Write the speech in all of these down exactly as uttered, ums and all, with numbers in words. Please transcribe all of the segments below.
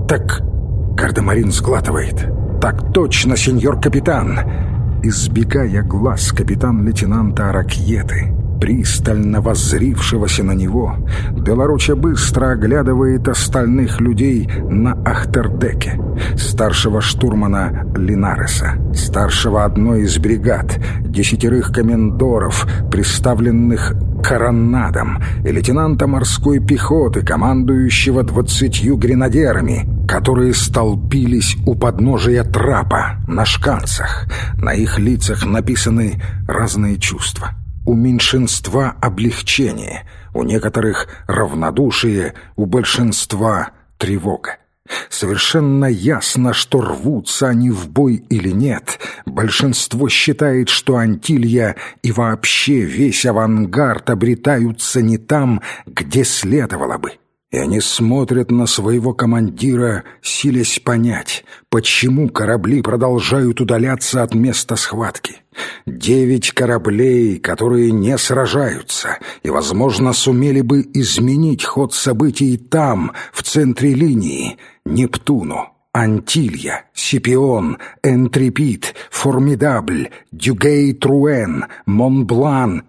«Так...» — Гардемарин сглатывает. «Так точно, сеньор капитан!» Избегая глаз капитан-лейтенанта Аракьеты, пристально воззрившегося на него, де ла Роча быстро оглядывает остальных людей на ахтердеке. Старшего штурмана Линареса, старшего одной из бригад, десятерых комендоров, представленных коронадом, и лейтенанта морской пехоты, командующего двадцатью гренадерами, которые столпились у подножия трапа на шканцах. На их лицах написаны разные чувства. У меньшинства облегчение, у некоторых равнодушие, у большинства тревога. Совершенно ясно, что рвутся они в бой или нет. Большинство считает, что Антилья и вообще весь авангард обретаются не там, где следовало бы. И они смотрят на своего командира, силясь понять, почему корабли продолжают удаляться от места схватки. Девять кораблей, которые не сражаются и, возможно, сумели бы изменить ход событий там, в центре линии. Нептуну, Антилья, Сипион, Энтрепид, Формидабль, Дюгей-Труэн, Монблан,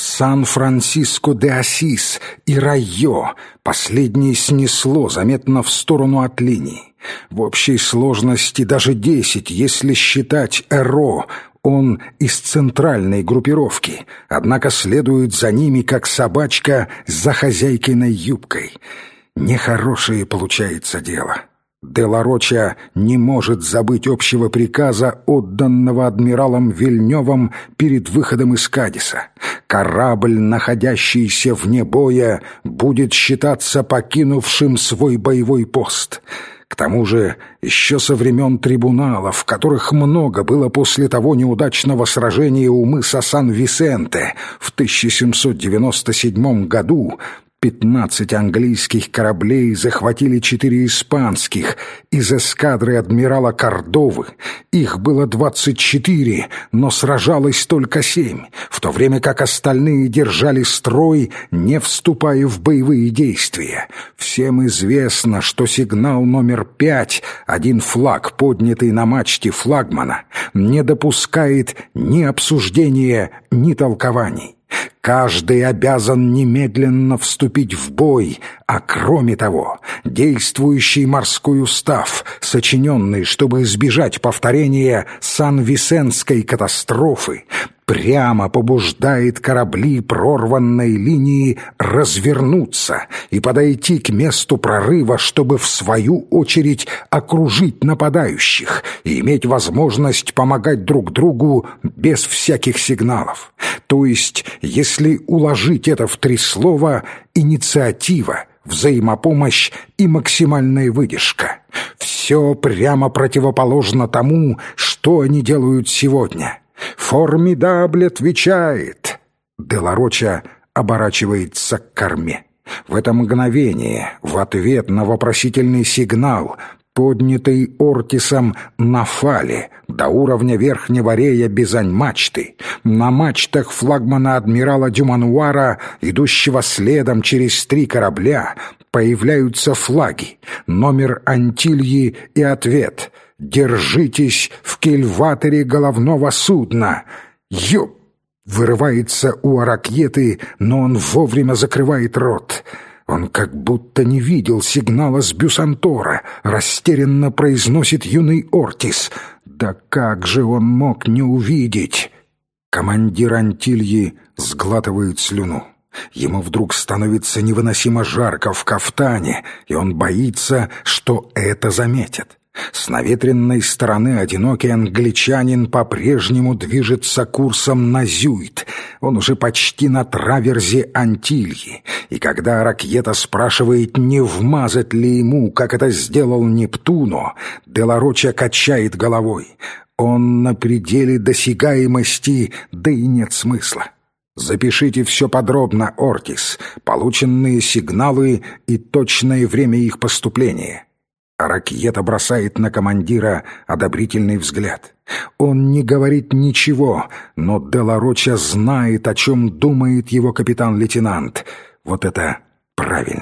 Сан-Франциско-де-Асис и Райо. Последнее снесло заметно в сторону от линии. В общей сложности даже десять, если считать Эро. Он из центральной группировки, однако следует за ними, как собачка за хозяйкиной юбкой. Нехорошее получается дело. Де ла Роча не может забыть общего приказа, отданного адмиралом Вильнёвым перед выходом из Кадиса. Корабль, находящийся вне боя, будет считаться покинувшим свой боевой пост. К тому же, еще со времен трибуналов, которых много было после того неудачного сражения у мыса Сан-Висенте в тысяча семьсот девяносто седьмом году, пятнадцать английских кораблей захватили четыре испанских из эскадры адмирала Кордовы. Их было двадцать четыре, но сражалось только семь, в то время как остальные держали строй, не вступая в боевые действия. Всем известно, что сигнал номер пять, один флаг, поднятый на мачте флагмана, не допускает ни обсуждения, ни толкований. Каждый обязан немедленно вступить в бой, а кроме того, действующий морской устав, сочиненный, чтобы избежать повторения Сан-Висенской катастрофы, прямо побуждает корабли прорванной линии развернуться и подойти к месту прорыва, чтобы в свою очередь окружить нападающих и иметь возможность помогать друг другу без всяких сигналов. То есть, если уложить это в три слова: инициатива, взаимопомощь и максимальная выдержка. Все прямо противоположно тому, что они делают сегодня. «Формидабль» отвечает. Де ла Роча оборачивается к корме. В это мгновение, в ответ на вопросительный сигнал, поднятый Ортисом на фале до уровня верхнего рея бизань-мачты, на мачтах флагмана адмирала Дюмануара, идущего следом через три корабля, появляются флаги, номер Антильи и ответ: «Держитесь в кильваторе головного судна». «Ёп!» — вырывается у Аракьеты, но он вовремя закрывает рот. Он как будто не видел сигнала с Бюсантора, растерянно произносит юный Ортис. Да как же он мог не увидеть? Командир Антильи сглатывает слюну. Ему вдруг становится невыносимо жарко в кафтане, и он боится, что это заметят. С наветренной стороны одинокий англичанин по-прежнему движется курсом на Зюит. Он уже почти на траверзе Антильи. И когда Аракьета спрашивает, не вмазать ли ему, как это сделал Нептуно, де ла Роча качает головой. Он на пределе досягаемости, да и нет смысла. Запишите все подробно, Ортис, полученные сигналы и точное время их поступления. Аракьета бросает на командира одобрительный взгляд. Он не говорит ничего, но де ла Роча знает, о чем думает его капитан-лейтенант. Вот это правильно.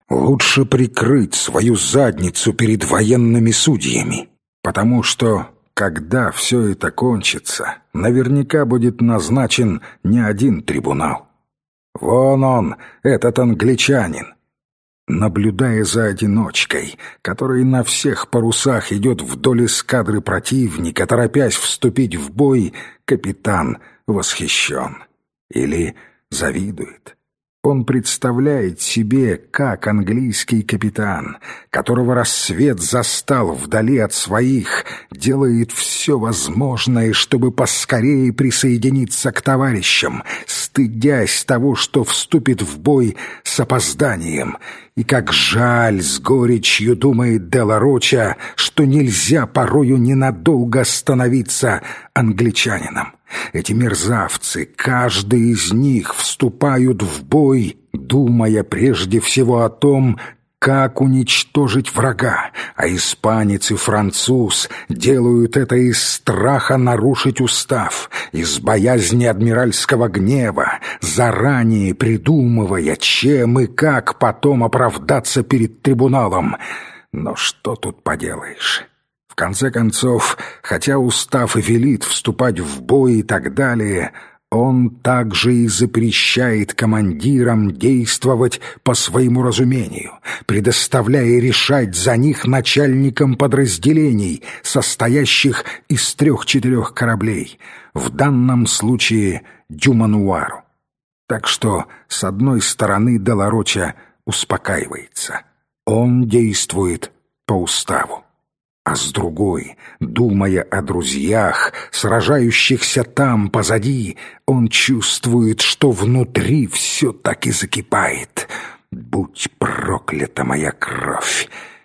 Лучше прикрыть свою задницу перед военными судьями, потому что, когда все это кончится, наверняка будет назначен не один трибунал. Вон он, этот англичанин. Наблюдая за одиночкой, который на всех парусах идет вдоль эскадры противника, торопясь вступить в бой, капитан восхищен. Или завидует. Он представляет себе, как английский капитан, которого рассвет застал вдали от своих, делает все возможное, чтобы поскорее присоединиться к товарищам, стыдясь того, что вступит в бой с опозданием. И как жаль с горечью думает де ла Роча, что нельзя порою ненадолго становиться англичанином. Эти мерзавцы, каждый из них, вступают в бой, думая прежде всего о том, как уничтожить врага, а испанец и француз делают это из страха нарушить устав, из боязни адмиральского гнева, заранее придумывая, чем и как потом оправдаться перед трибуналом. Но что тут поделаешь? В конце концов, хотя устав и велит вступать в бой и так далее, он также и запрещает командирам действовать по своему разумению, предоставляя решать за них начальникам подразделений, состоящих из трех-четырех кораблей, в данном случае Дюмануару. Так что, с одной стороны, де ла Роча успокаивается. Он действует по уставу. А с другой, думая о друзьях, сражающихся там, позади, он чувствует, что внутри все так и закипает. Будь проклята моя кровь!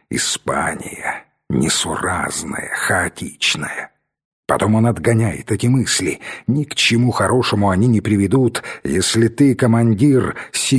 Испания, несуразная, хаотичная. Потом он отгоняет эти мысли. Ни к чему хорошему они не приведут, если ты командир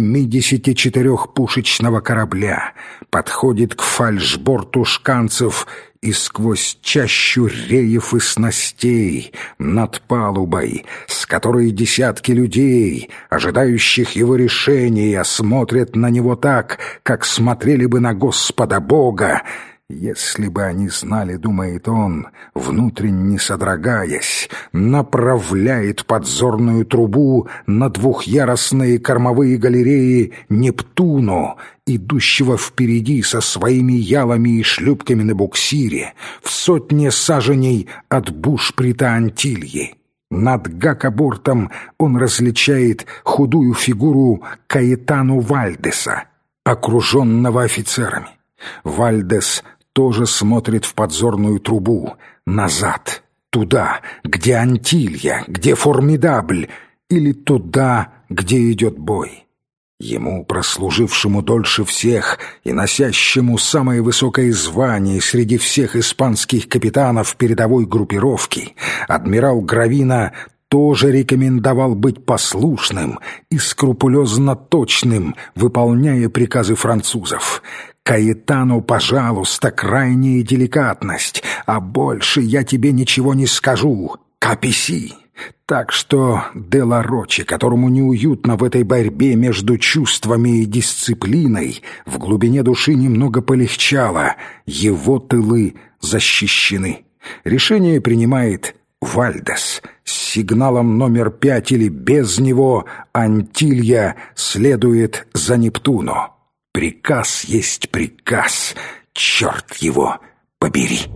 семидесятичетырехпушечного корабля, подходит к фальшборту шканцев и сквозь чащу реев и снастей над палубой, с которой десятки людей, ожидающих его решения, смотрят на него так, как смотрели бы на Господа Бога. Если бы они знали, думает он, внутренне содрогаясь, направляет подзорную трубу на двухъярусные кормовые галереи Нептуну, идущего впереди со своими ялами и шлюпками на буксире, в сотне саженей от бушприта Антильи. Над гакобортом он различает худую фигуру Каэтану Вальдеса, окруженного офицерами. Вальдес тоже смотрит в подзорную трубу, назад, туда, где Антилья, где Формидабль, или туда, где идет бой. Ему, прослужившему дольше всех и носящему самое высокое звание среди всех испанских капитанов передовой группировки, адмирал Гравина тоже рекомендовал быть послушным и скрупулезно точным, выполняя приказы французов. «Каэтану, пожалуйста, крайняя деликатность, а больше я тебе ничего не скажу. Каписи!» Так что де ла Роче, которому неуютно в этой борьбе между чувствами и дисциплиной, в глубине души немного полегчало. Его тылы защищены. Решение принимает Вальдес. С сигналом номер пять или без него Антилья следует за Нептуну. Приказ есть приказ. Черт его побери!